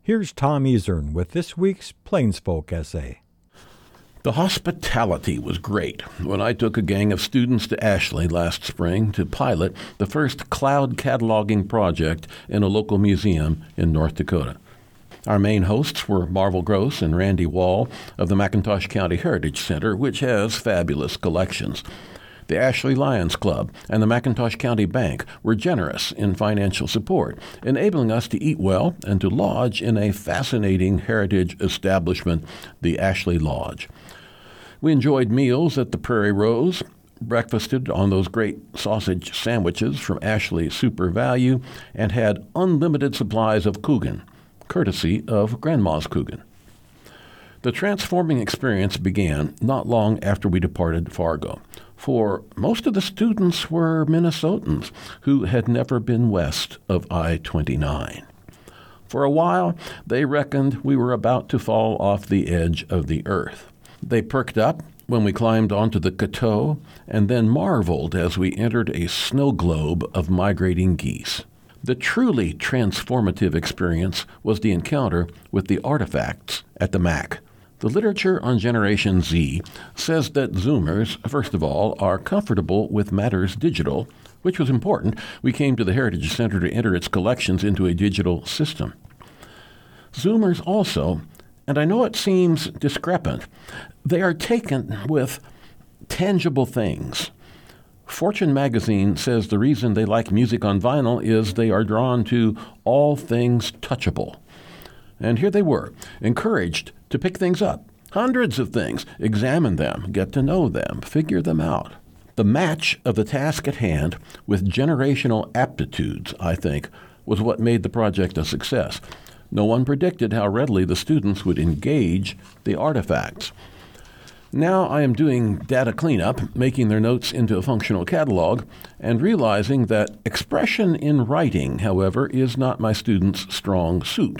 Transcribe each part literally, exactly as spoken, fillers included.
Here's Tom Ezern with this week's Plains Folk essay. The hospitality was great when I took a gang of students to Ashley last spring to pilot the first cloud cataloging project in a local museum in North Dakota. Our main hosts were Marvel Gross and Randy Wall of the McIntosh County Heritage Center, which has fabulous collections. The Ashley Lions Club and the McIntosh County Bank were generous in financial support, enabling us to eat well and to lodge in a fascinating heritage establishment, the Ashley Lodge. We enjoyed meals at the Prairie Rose, breakfasted on those great sausage sandwiches from Ashley Super Value, and had unlimited supplies of Coogan, courtesy of Grandma's Coogan. The transforming experience began not long after we departed Fargo, for most of the students were Minnesotans who had never been west of I twenty-nine. For a while, they reckoned we were about to fall off the edge of the earth. They perked up when we climbed onto the Coteau and then marveled as we entered a snow globe of migrating geese. The truly transformative experience was the encounter with the artifacts at the Mac. The literature on Generation Z says that Zoomers, first of all, are comfortable with matters digital, which was important. We came to the Heritage Center to enter its collections into a digital system. Zoomers also, and I know it seems discrepant, they are taken with tangible things. Fortune magazine says the reason they like music on vinyl is they are drawn to all things touchable. And here they were, encouraged to pick things up, hundreds of things, examine them, get to know them, figure them out. The match of the task at hand with generational aptitudes, I think, was what made the project a success. No one predicted how readily the students would engage the artifacts. Now I am doing data cleanup, making their notes into a functional catalog, and realizing that expression in writing, however, is not my students' strong suit.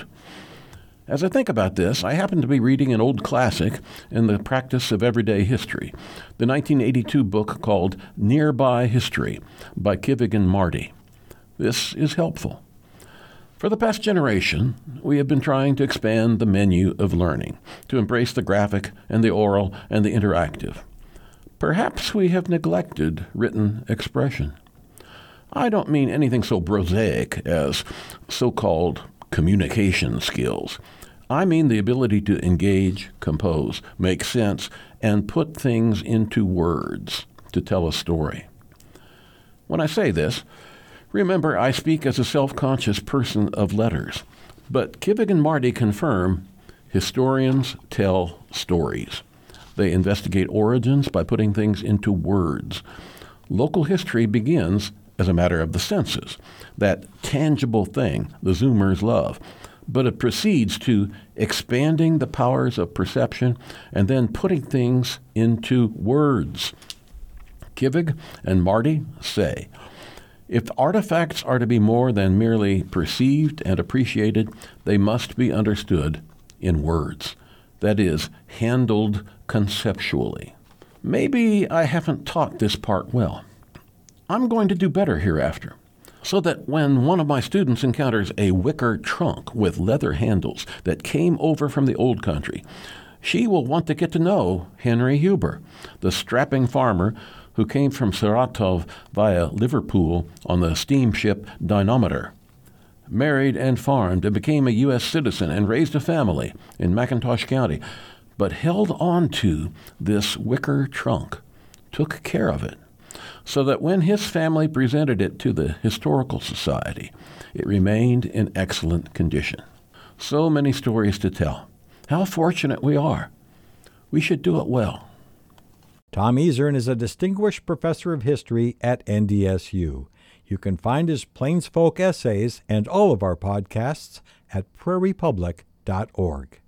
As I think about this, I happen to be reading an old classic in the practice of everyday history, the nineteen eighty-two book called Nearby History by Kivig and Marty. This is helpful. For the past generation, we have been trying to expand the menu of learning, to embrace the graphic and the oral and the interactive. Perhaps we have neglected written expression. I don't mean anything so prosaic as so-called communication skills. I mean the ability to engage, compose, make sense, and put things into words to tell a story. When I say this, remember I speak as a self-conscious person of letters, but Kivig and Marty confirm historians tell stories. They investigate origins by putting things into words. Local history begins as a matter of the senses, that tangible thing the Zoomers love, but it proceeds to expanding the powers of perception and then putting things into words. Kivig and Marty say, if artifacts are to be more than merely perceived and appreciated, they must be understood in words, that is, handled conceptually. Maybe I haven't taught this part well. I'm going to do better hereafter, so that when one of my students encounters a wicker trunk with leather handles that came over from the old country, she will want to get to know Henry Huber, the strapping farmer who came from Saratov via Liverpool on the steamship Dynamometer, married and farmed and became a U S citizen and raised a family in McIntosh County, but held on to this wicker trunk, took care of it, so that when his family presented it to the Historical Society, it remained in excellent condition. So many stories to tell. How fortunate we are. We should do it well. Tom Ezern is a distinguished professor of history at N D S U. You can find his Plains Folk essays and all of our podcasts at prairie public dot org.